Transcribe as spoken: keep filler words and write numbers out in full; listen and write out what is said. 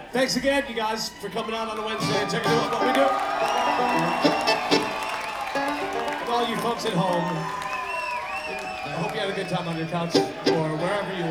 Thanks again, you guys, for coming out on a Wednesday and checking out what we do. And all you folks at home, I hope you had a good time on your couch or wherever you